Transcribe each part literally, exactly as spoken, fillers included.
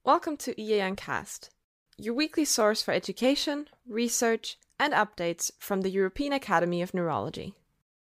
Welcome to E A N Cast, your weekly source for education, research, and updates from the European Academy of Neurology.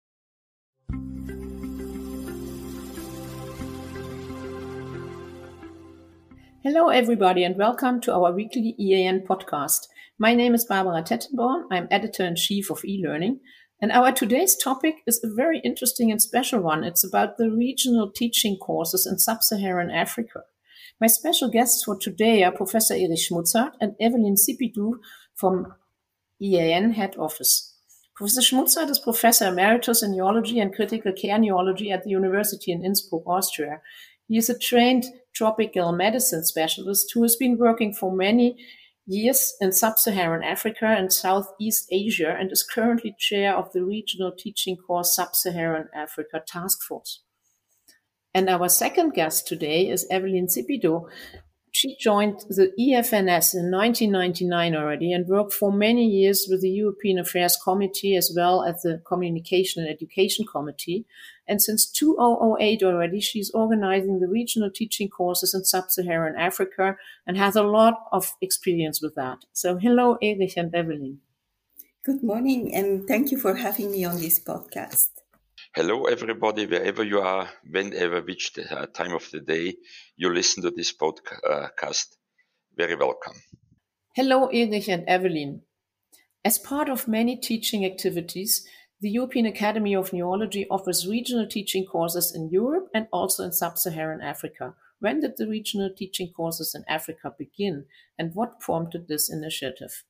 Hello, everybody, and welcome to our weekly E A N podcast. My name is Barbara Tettenborn. I'm editor-in-chief of eLearning, and our today's topic is a very interesting and special one. It's about the regional teaching courses in sub-Saharan Africa. My special guests for today are Professor Erich Schmutzert and Evelyn Sipidou from E A N Head Office. Professor Schmutzert is Professor Emeritus in Neurology and Critical Care Neurology at the University in Innsbruck, Austria. He is a trained tropical medicine specialist who has been working for many years in sub-Saharan Africa and Southeast Asia and is currently chair of the regional teaching course Sub-Saharan Africa Task Force. And our second guest today is Evelyn Sipidou. She joined the E F N S in nineteen ninety-nine already and worked for many years with the European Affairs Committee as well as the Communication and Education Committee. And since two thousand eight already, she's organizing the regional teaching courses in sub-Saharan Africa and has a lot of experience with that. So hello, Erich and Evelyn. Good morning, and thank you for having me on this podcast. Hello, everybody, wherever you are, whenever, which uh, time of the day you listen to this podcast. Very welcome. Hello, Erich and Evelyn. As part of many teaching activities, the European Academy of Neurology offers regional teaching courses in Europe and also in sub-Saharan Africa. When did the regional teaching courses in Africa begin, and what prompted this initiative?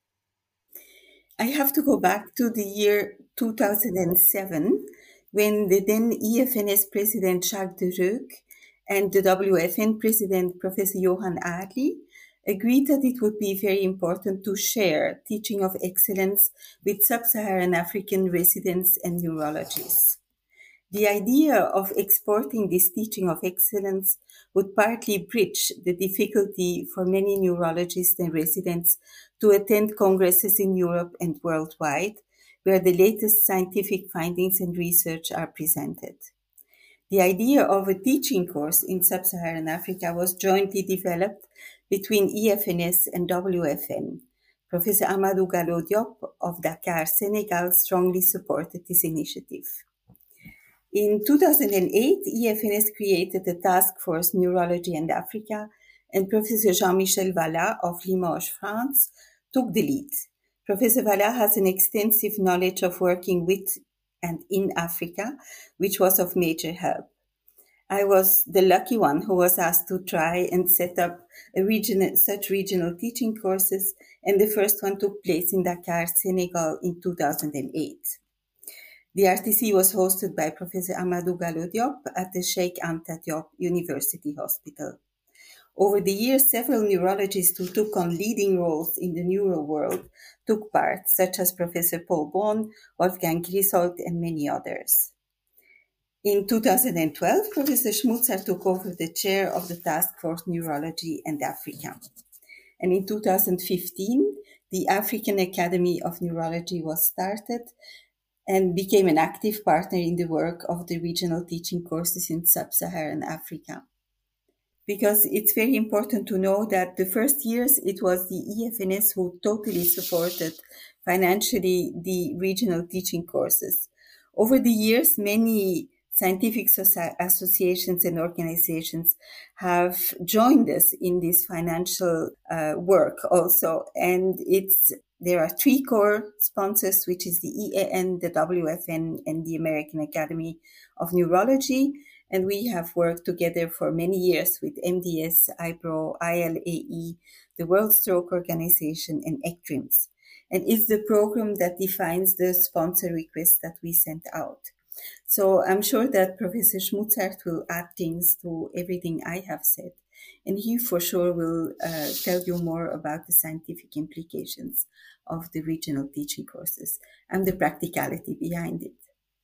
I have to go back to the year two thousand seven, when the then E F N S President Jacques de Reuck and the W F N President Professor Johan Aarli agreed that it would be very important to share teaching of excellence with sub-Saharan African residents and neurologists. The idea of exporting this teaching of excellence would partly bridge the difficulty for many neurologists and residents to attend congresses in Europe and worldwide, where the latest scientific findings and research are presented. The idea of a teaching course in sub-Saharan Africa was jointly developed between E F N S and W F N. Professor Amadou Gallo Diop of Dakar, Senegal, strongly supported this initiative. In two thousand eight, E F N S created the Task Force Neurology and Africa, and Professor Jean-Michel Vallat of Limoges, France, took the lead. Professor Vallat has an extensive knowledge of working with and in Africa, which was of major help. I was the lucky one who was asked to try and set up a regional, such regional teaching courses, and the first one took place in Dakar, Senegal in two thousand eight. The R T C was hosted by Professor Amadou Gallo Diop at the Sheikh Anta Diop University Hospital. Over the years, several neurologists who took on leading roles in the neuro world took part, such as Professor Paul Bohn, Wolfgang Grisold, and many others. In two thousand twelve, Professor Schmutzert took over the chair of the Task Force Neurology and Africa. And in two thousand fifteen, the African Academy of Neurology was started and became an active partner in the work of the regional teaching courses in sub-Saharan Africa. Because it's very important to know that the first years it was the E F N S who totally supported financially the regional teaching courses. Over the years, many scientific associations and organizations have joined us in this financial uh, work also. And it's there are three core sponsors, which is the E A N, the W F N, and the American Academy of Neurology. And we have worked together for many years with M D S, I B R O, I L A E, the World Stroke Organization, and ECTRIMS. And it's the program that defines the sponsor requests that we sent out. So I'm sure that Professor Schmutzert will add things to everything I have said. And he for sure will uh, tell you more about the scientific implications of the regional teaching courses and the practicality behind it.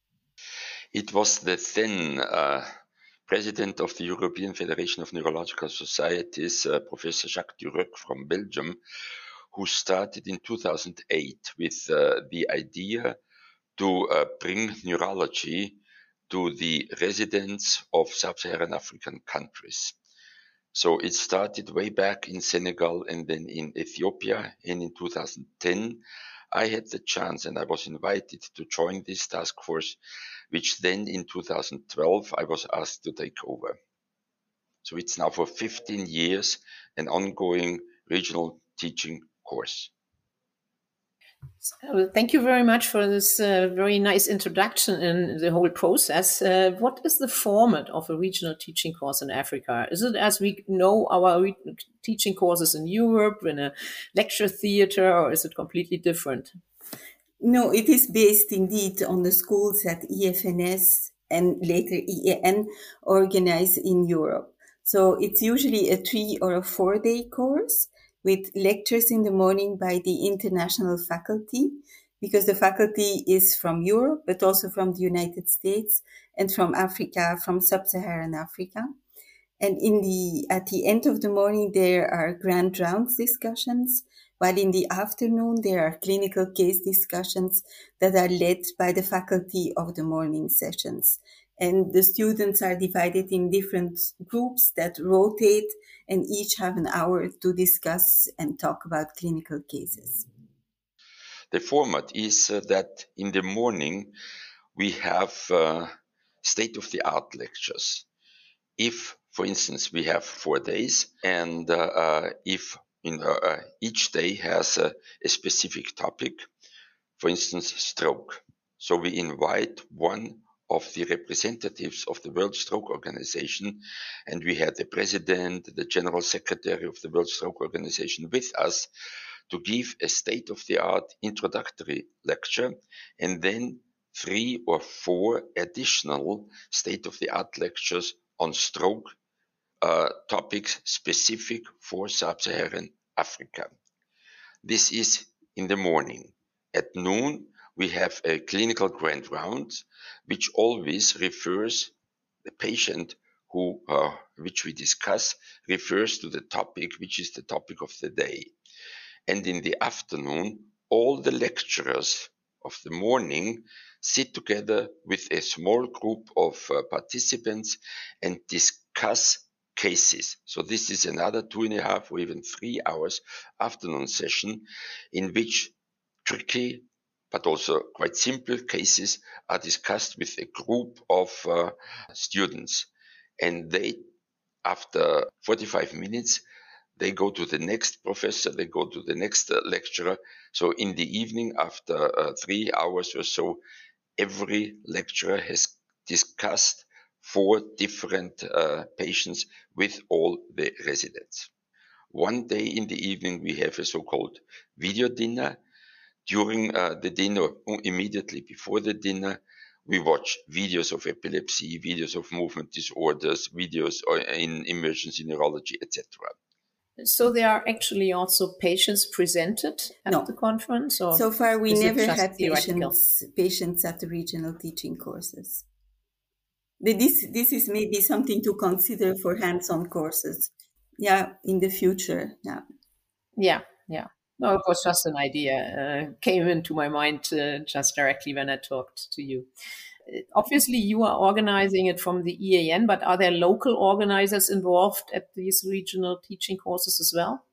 It was the then uh, president of the European Federation of Neurological Societies, uh, Professor Jacques de Reuck from Belgium, who started in two thousand eight with uh, the idea to uh, bring neurology to the residents of sub-Saharan African countries. So it started way back in Senegal and then in Ethiopia. And in two thousand ten, I had the chance and I was invited to join this task force, which then in two thousand twelve, I was asked to take over. So it's now for fifteen years an ongoing regional teaching course. So thank you very much for this uh, very nice introduction in the whole process. Uh, what is the format of a regional teaching course in Africa? Is it as we know our re- teaching courses in Europe, in a lecture theater, or is it completely different? No, it is based indeed on the schools that E F N S and later E A N organize in Europe. So it's usually a three or a four day course with lectures in the morning by the international faculty, because the faculty is from Europe, but also from the United States and from Africa, from sub-Saharan Africa. And in the at the end of the morning, there are grand rounds discussions, while in the afternoon, there are clinical case discussions that are led by the faculty of the morning sessions. And the students are divided in different groups that rotate and each have an hour to discuss and talk about clinical cases. The format is uh, that in the morning we have uh, state-of-the-art lectures. If, for instance, we have four days and uh, uh, if in, uh, uh, each day has a, a specific topic, for instance, stroke. So we invite one of the representatives of the World Stroke Organization, and we had the president, the general secretary of the World Stroke Organization with us to give a state-of-the-art introductory lecture, and then three or four additional state-of-the-art lectures on stroke uh, topics specific for sub-Saharan Africa. This is in the morning. At noon, we have a clinical grand round, which always refers the patient who, uh, which we discuss, refers to the topic, which is the topic of the day. And in the afternoon, all the lecturers of the morning sit together with a small group of uh, participants and discuss cases. So this is another two and a half or even three hours afternoon session in which tricky but also quite simple cases are discussed with a group of uh, students. And they, after forty-five minutes, they go to the next professor, they go to the next uh, lecturer. So in the evening, after uh, three hours or so, every lecturer has discussed four different uh, patients with all the residents. One day in the evening, we have a so-called video dinner. During uh, the dinner, immediately before the dinner, we watch videos of epilepsy, videos of movement disorders, videos in emergency neurology, et cetera. So there are actually also patients presented at no. the conference? Or so far, we never had theoretical? patients, patients at the regional teaching courses. This, this is maybe something to consider for hands-on courses. Yeah, in the future. Yeah. Yeah, yeah. No, it was just an idea. Uh, came into my mind uh, just directly when I talked to you. Obviously, you are organizing it from the E A N, but are there local organizers involved at these regional teaching courses as well?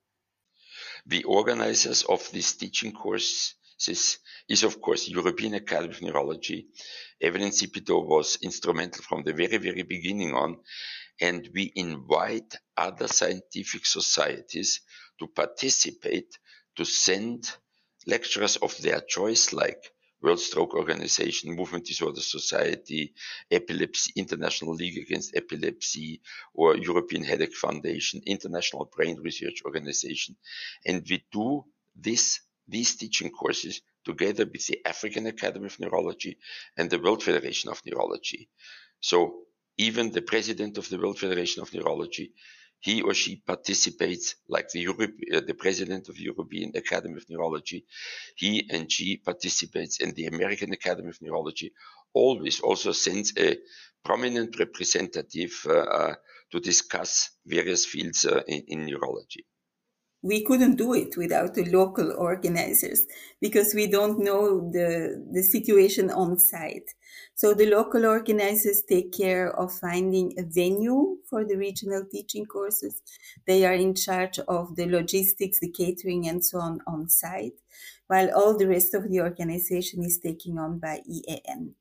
The organizers of these teaching courses is, of course, European Academy of Neurology. Evelyn Sipito was instrumental from the very, very beginning on, and we invite other scientific societies to participate, to send lecturers of their choice, like World Stroke Organization, Movement Disorder Society, Epilepsy, International League Against Epilepsy, or European Headache Foundation, International Brain Research Organization. And we do this, these teaching courses together with the African Academy of Neurology and the World Federation of Neurology. So even the president of the World Federation of Neurology, he or she participates, like the, Europe, uh, the president of the European Academy of Neurology, he and she participates, and the American Academy of Neurology always also sends a prominent representative uh, uh, to discuss various fields uh, in, in neurology. we couldn't do it without the local organizers because we don't know the, the situation on site. So the local organizers take care of finding a venue for the regional teaching courses. They are in charge of the logistics, the catering, and so on on site, while all the rest of the organization is taken on by E A N.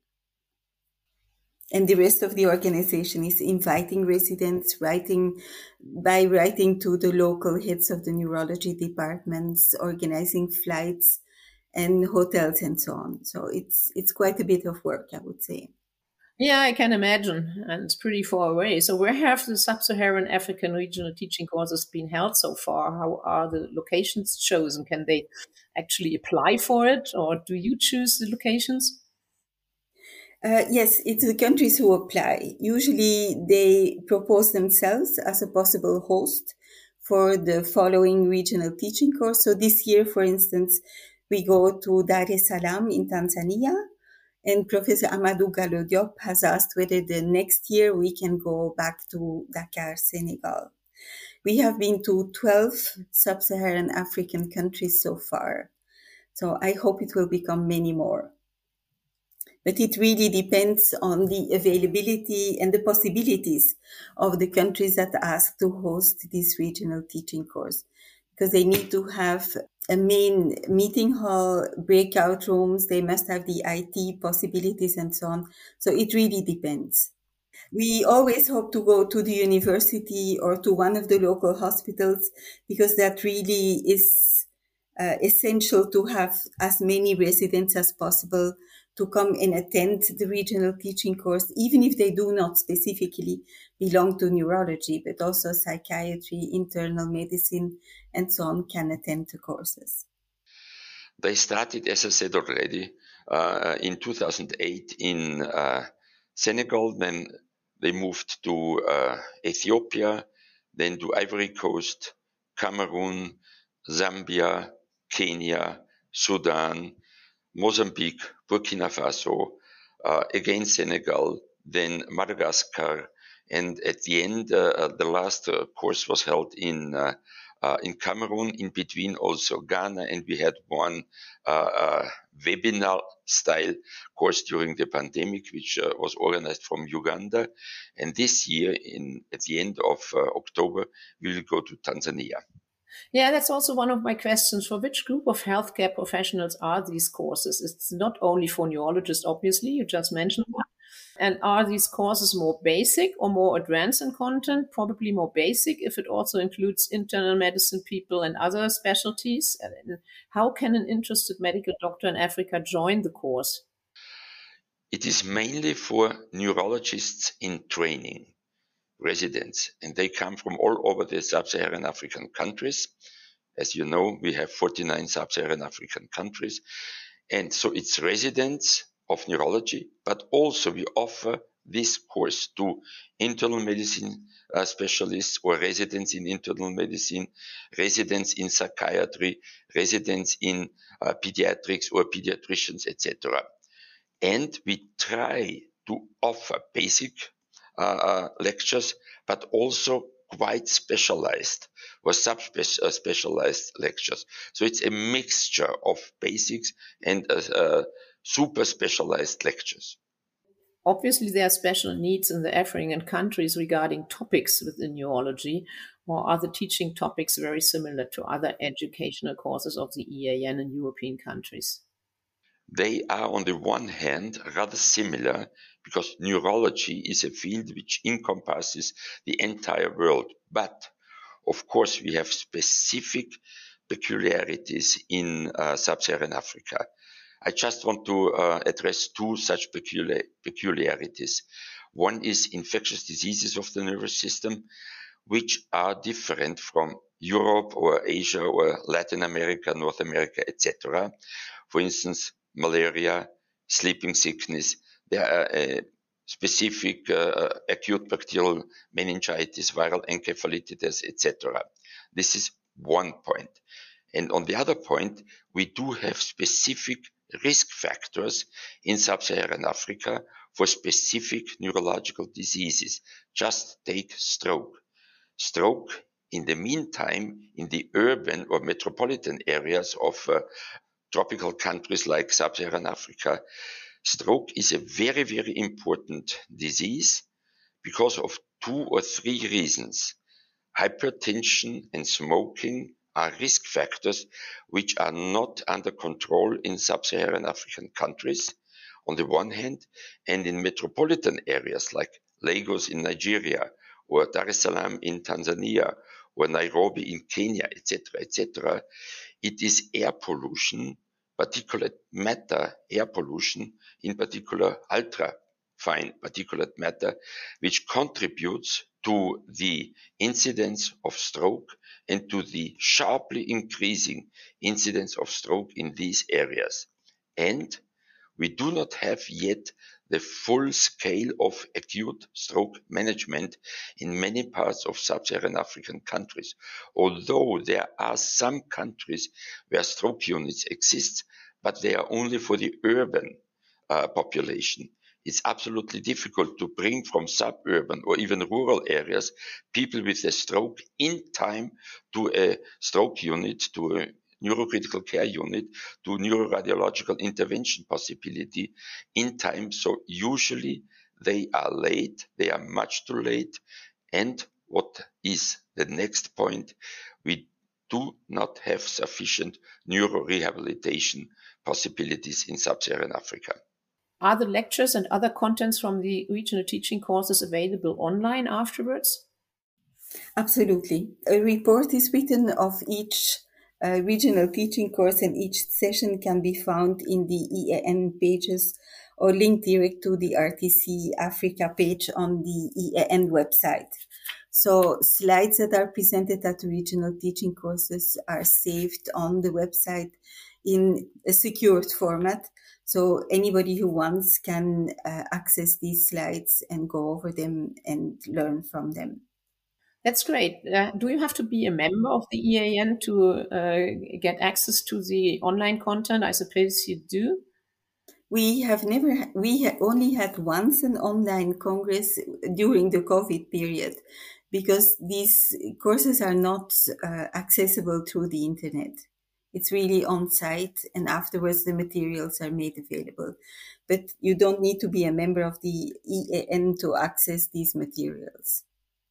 And the rest of the organization is inviting residents, writing by writing to the local heads of the neurology departments, organizing flights and hotels and so on. So it's it's quite a bit of work, I would say. Yeah, I can imagine, and it's pretty far away. So where have the Sub-Saharan African regional teaching courses been held so far? How are the locations chosen? Can they actually apply for it, or do you choose the locations? Uh, yes, it's the countries who apply. Usually they propose themselves as a possible host for the following regional teaching course. So this year, for instance, we go to Dar es Salaam in Tanzania, and Professor Amadou Gallo Diop has asked whether the next year we can go back to Dakar, Senegal. We have been to twelve sub-Saharan African countries so far. So I hope it will become many more. But it really depends on the availability and the possibilities of the countries that ask to host this regional teaching course, because they need to have a main meeting hall, breakout rooms, they must have the I T possibilities and so on. So it really depends. We always hope to go to the university or to one of the local hospitals because that really is uh, essential to have as many residents as possible to come and attend the regional teaching course, even if they do not specifically belong to neurology, but also psychiatry, internal medicine, and so on can attend the courses. They started, as I said already, uh, in two thousand eight in uh, Senegal, then they moved to uh, Ethiopia, then to Ivory Coast, Cameroon, Zambia, Kenya, Sudan, Mozambique, Burkina Faso, uh, again Senegal, then Madagascar, and at the end, uh, the last uh, course was held in uh, uh, in Cameroon, in between also Ghana, and we had one uh, uh, webinar-style course during the pandemic, which uh, was organized from Uganda. And this year, in at the end of uh, October, we will go to Tanzania. Yeah, that's also one of my questions. For which group of healthcare professionals are these courses? It's not only for neurologists, obviously, you just mentioned that. And are these courses more basic or more advanced in content? Probably more basic if it also includes internal medicine people and other specialties. And how can an interested medical doctor in Africa join the course? It is mainly for neurologists in training, residents, and they come from all over the sub-Saharan African countries. As you know, we have forty-nine sub-Saharan African countries. And so it's residents of neurology, but also we offer this course to internal medicine uh, specialists or residents in internal medicine, residents in psychiatry, residents in uh, pediatrics or pediatricians, et cetera. And we try to offer basic uh, uh, lectures, but also quite specialized or sub-specialized lectures. So it's a mixture of basics and uh, uh, super specialized lectures. Obviously, there are special needs in the African countries regarding topics within neurology, or are the teaching topics very similar to other educational courses of the E A N in European countries? They are, on the one hand, rather similar because neurology is a field which encompasses the entire world. But, of course, we have specific peculiarities in uh, sub-Saharan Africa. I just want to uh, address two such peculiar, peculiarities. One is infectious diseases of the nervous system, which are different from Europe or Asia or Latin America, North America, et cetera. For instance, malaria, sleeping sickness, there are uh, specific uh, acute bacterial meningitis, viral encephalitis, et cetera. This is one point. And on the other point, we do have specific risk factors in sub-Saharan Africa for specific neurological diseases. Just take stroke. Stroke in the meantime, in the urban or metropolitan areas of uh, tropical countries like Sub-Saharan Africa, stroke is a very, very important disease because of two or three reasons. Hypertension and smoking are risk factors which are not under control in Sub-Saharan African countries, on the one hand, and in metropolitan areas like Lagos in Nigeria, or Dar es Salaam in Tanzania, or Nairobi in Kenya, et cetera, et cetera. It is air pollution, particulate matter, air pollution, in particular ultra-fine particulate matter, which contributes to the incidence of stroke and to the sharply increasing incidence of stroke in these areas. And we do not have yet the full scale of acute stroke management in many parts of Sub-Saharan African countries. Although there are some countries where stroke units exist, but they are only for the urban uh, population. It's absolutely difficult to bring from suburban or even rural areas people with a stroke in time to a stroke unit, to a neurocritical care unit, to neuroradiological intervention possibility in time. So usually they are late, they are much too late. And what is the next point? We do not have sufficient neurorehabilitation possibilities in Sub-Saharan Africa. Are the lectures and other contents from the regional teaching courses available online afterwards? Absolutely. A report is written of each uh, regional teaching course, and each session can be found in the E A N pages or linked direct to the R T C Africa page on the E A N website. So slides that are presented at regional teaching courses are saved on the website in a secured format. So anybody who wants can uh, access these slides and go over them and learn from them. That's great. Uh, do you have to be a member of the E A N to uh, get access to the online content? I suppose you do. We have never, we ha- only had once an online congress during the COVID period, because these courses are not uh, accessible through the internet. It's really on site, and afterwards the materials are made available. But you don't need to be a member of the E A N to access these materials.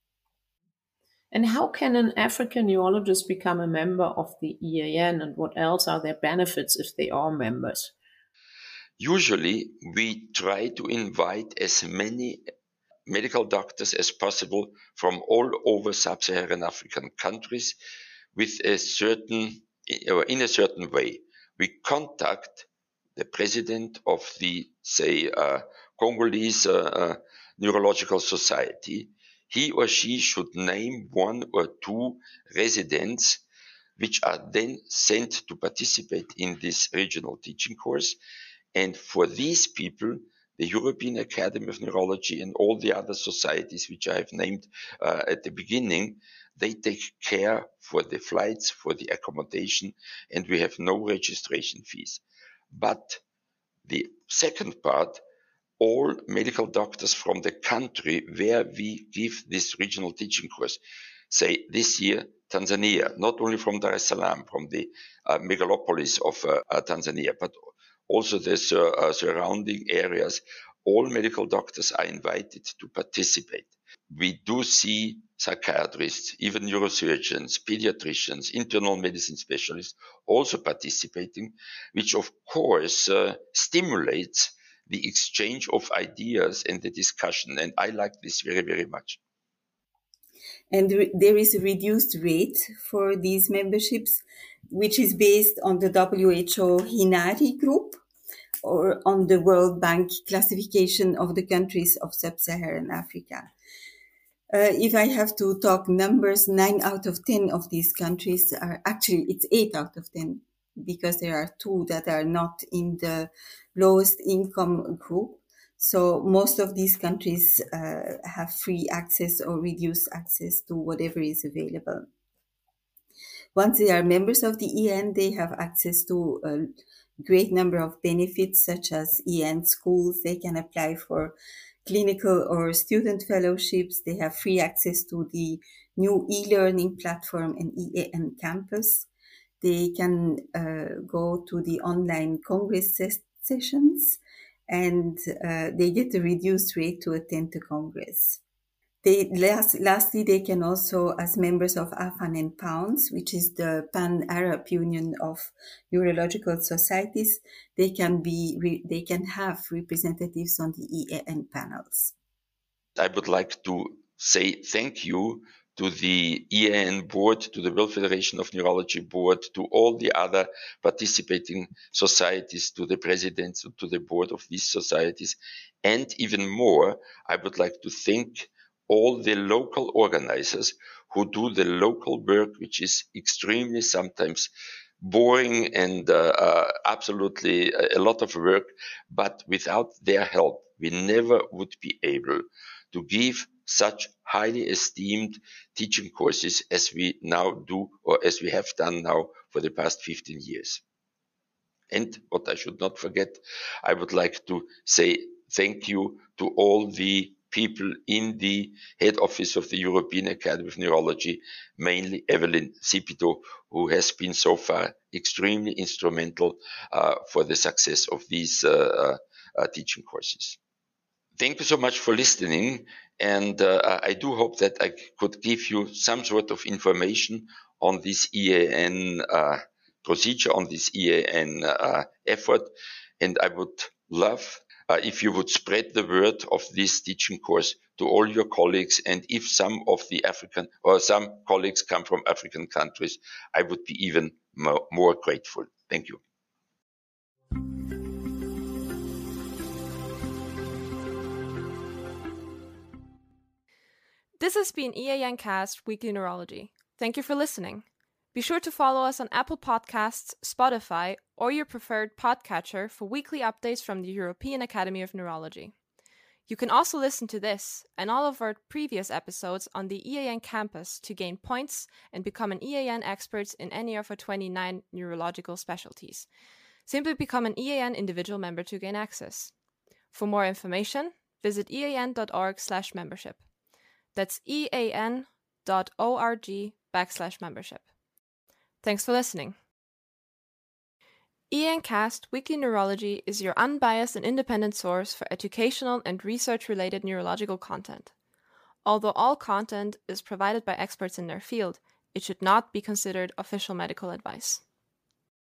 And how can an African neurologist become a member of the E A N, and what else are their benefits if they are members? Usually, we try to invite as many medical doctors as possible from all over Sub-Saharan African countries with a certain, or in a certain way. We contact the president of the, say, uh, Congolese uh, uh, Neurological Society. He or she should name one or two residents which are then sent to participate in this regional teaching course. And for these people, the European Academy of Neurology and all the other societies which I have named uh, at the beginning, they take care for the flights, for the accommodation, and we have no registration fees. But the second part, all medical doctors from the country where we give this regional teaching course, say this year, Tanzania, not only from Dar es Salaam, from the uh, megalopolis of uh, uh, Tanzania, but also the uh, surrounding areas, all medical doctors are invited to participate. We do see psychiatrists, even neurosurgeons, pediatricians, internal medicine specialists also participating, which of course uh, stimulates the exchange of ideas and the discussion. And I like this very, very much. And re- there is a reduced rate for these memberships, which is based on the W H O Hinari group or on the World Bank classification of the countries of Sub-Saharan Africa. Uh, if I have to talk numbers, nine out of ten of these countries are actually, it's eight out of ten, because there are two that are not in the lowest income group. So most of these countries uh, have free access or reduced access to whatever is available. Once they are members of the E A N, they have access to a great number of benefits, such as E A N schools. They can apply for clinical or student fellowships. They have free access to the new e-learning platform and E A N Campus. They can uh, go to the online Congress ses- sessions and uh, they get a reduced rate to attend the Congress. They, last, lastly, they can also, as members of AFAN and POUNS, which is the Pan-Arab Union of Neurological Societies, they can be re, they can have representatives on the E A N panels. I would like to say thank you to the E A N board, to the World Federation of Neurology board, to all the other participating societies, to the presidents, to the board of these societies, and even more, I would like to thank all the local organizers who do the local work, which is extremely sometimes boring and uh, uh, absolutely a, a lot of work, but without their help, we never would be able to give such highly esteemed teaching courses as we now do, or as we have done now for the past fifteen years. And what I should not forget, I would like to say thank you to all the people in the head office of the European Academy of Neurology, mainly Evelyn Sipito, who has been so far extremely instrumental uh, for the success of these uh, uh, teaching courses. Thank you so much for listening, and uh, I do hope that I could give you some sort of information on this E A N uh, procedure, on this E A N uh, effort, and I would love uh, if you would spread the word of this teaching course to all your colleagues, and if some of the African or some colleagues come from African countries, I would be even more, more grateful. Thank you. This has been E A N Cast Weekly Neurology. Thank you for listening. Be sure to follow us on Apple Podcasts, Spotify, or your preferred podcatcher for weekly updates from the European Academy of Neurology. You can also listen to this and all of our previous episodes on the E A N campus to gain points and become an E A N expert in any of our twenty-nine neurological specialties. Simply become an E A N individual member to gain access. For more information, visit ean.org slash membership. That's ean.org backslash membership. Thanks for listening. E A N Cast Weekly Neurology is your unbiased and independent source for educational and research-related neurological content. Although all content is provided by experts in their field, it should not be considered official medical advice.